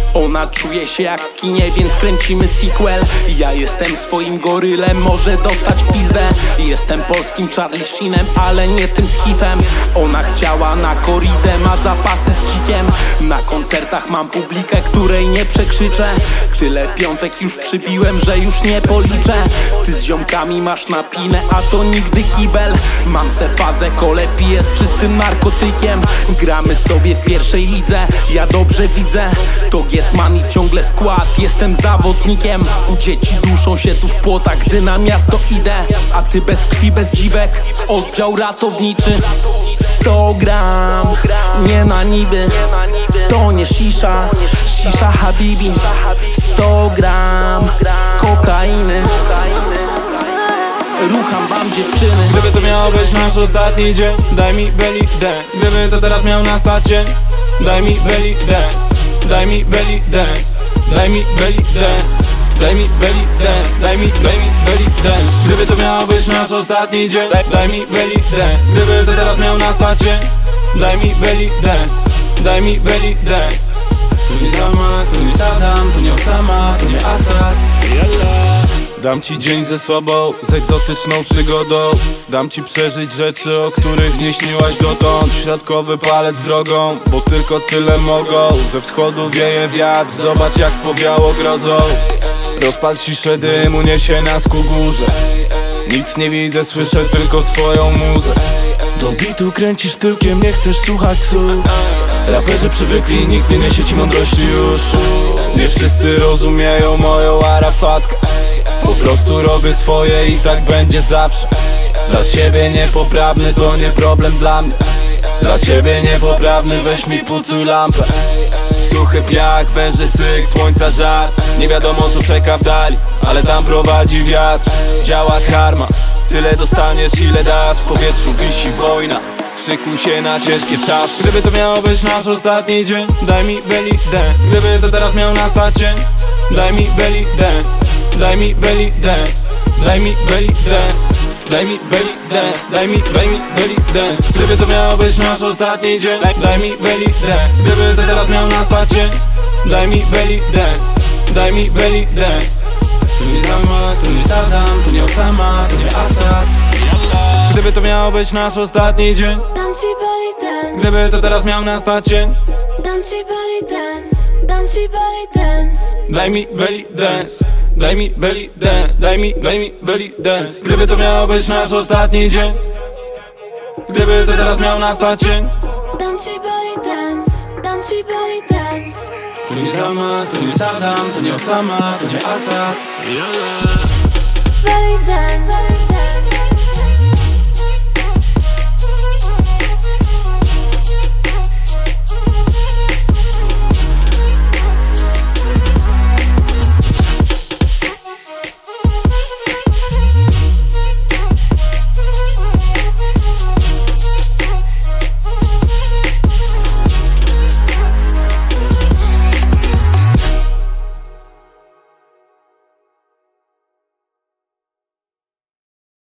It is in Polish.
Ona czuje się jak w kinie, więc kręcimy sequel. Ja jestem swoim gorylem, może dostać w pizdę. Jestem polskim Charlie Sheenem, ale nie tym z hifem. Ona chciała na korridę, ma zapasy z dzikiem. Na koncertach mam publikę, której nie przekrzyczę. Tyle piątek już przybiłem, że już nie policzę. Ty z ziomkami masz napinę, a to nigdy kibel. Mam se fazę, kole piję z czystym narkotykiem. Gramy sobie w pierwszej lidze, ja dobrze widzę. To Getman i ciągle skład, jestem zawodnikiem. U dzieci duszą się tu w płotach, gdy na miasto idę. A ty bez krwi, bez dziwek, oddział ratowniczy. 100 gram, nie na niby. To nie shisha, shisha habibi. 100 gram, kokainy. Rucham wam dziewczyny. Gdyby to miał być nasz ostatni dzień, daj mi belly dance. Gdyby to teraz miał nastać dzień, daj mi belly dance. Daj mi belly dance. Daj mi belly dance. Daj mi belly dance. Daj mi belly dance. Gdyby to miał być nasz ostatni dzień, daj mi belly dance. Gdyby to teraz miał nastać dzień, daj mi belly dance. Daj mi belly dance. Tu nie Salman, tu nie Saddam, tu nie Osama, tu nie Assad. Dam ci dzień ze sobą, z egzotyczną przygodą. Dam ci przeżyć rzeczy, o których nie śniłaś dotąd. Środkowy palec wrogą, bo tylko tyle mogą. Ze wschodu wieje wiatr, zobacz jak powiało grozą. Rozpal ciszę dymu, niesie nas ku górze. Nic nie widzę, słyszę tylko swoją muzę. Do bitu kręcisz tyłkiem, nie chcesz słuchać słów. Raperzy przywykli, nikt nie niesie ci mądrości już. Nie wszyscy rozumieją moją arafatkę. Po prostu robię swoje i tak będzie zawsze. Dla ciebie niepoprawny to nie problem dla mnie. Dla ciebie niepoprawny, weź mi pucuj lampę. Suchy piach, węży syk, słońca żar. Nie wiadomo co czeka w dali, ale tam prowadzi wiatr. Działa karma, tyle dostaniesz ile dasz. W powietrzu wisi wojna, szykuj się na ciężkie czasy. Gdyby to miał być nasz ostatni dzień, daj mi belly dance. Gdyby to teraz miał nastać dzień, daj mi belly dance. Daj mi belly dance. Daj mi belly dance. Daj mi belly dance. Daj mi belly dance. Gdyby to miał być nasz ostatni dzień, daj mi belly dance. Gdyby to teraz miał nastać dzień, daj mi belly dance. Daj mi belly dance. Tu nie Salman, tu nie Saddam, tu nie Osama, tu nie Assad. Gdyby to miał być nasz ostatni dzień, dam ci belly dance. Gdyby to teraz miał nastać dzień, dam ci belly dance. Dam ci belly dance. daj mi belly dance. Daj mi belly dance. Daj mi belly dance. Gdyby to miał być nasz ostatni dzień, gdyby to teraz miał nastać dzień, dam ci belly dance. Dam ci belly dance. tu nie Salman, tu nie Saddam, tu nie Osama, tu nie Assad.